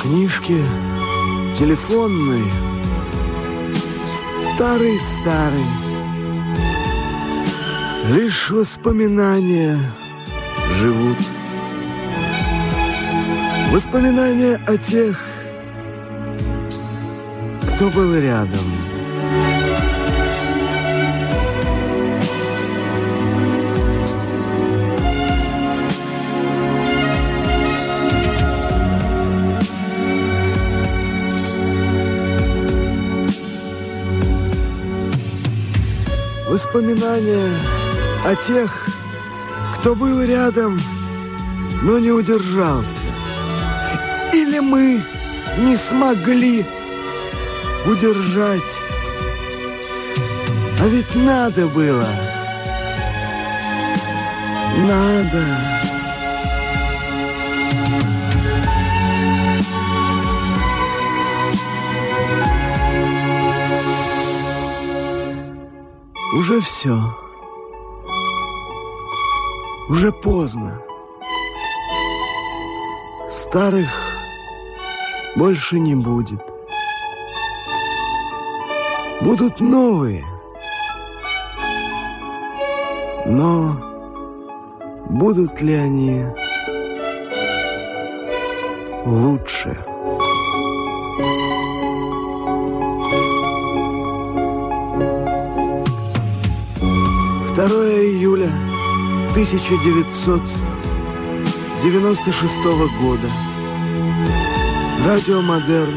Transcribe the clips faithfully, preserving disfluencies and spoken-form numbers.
книжке телефонной, старый-старый. Лишь воспоминания живут. Воспоминания о тех, кто был рядом. Воспоминания о тех, кто был рядом, но не удержался. Или мы не смогли удержать. А ведь надо было. Надо. Уже все. Уже поздно. Старых больше не будет. Будут новые. Но будут ли они лучше? второе июля тысяча девятьсот девяносто шестого года. Радио Модерн.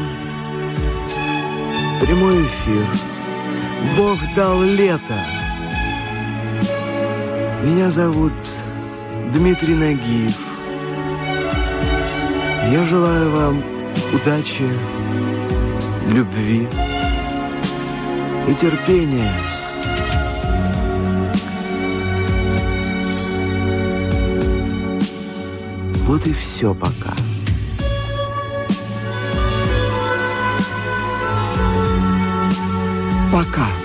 Прямой эфир. Бог дал лето. Меня зовут Дмитрий Нагиев. Я желаю вам удачи, любви и терпения. Вот и все пока. Пока.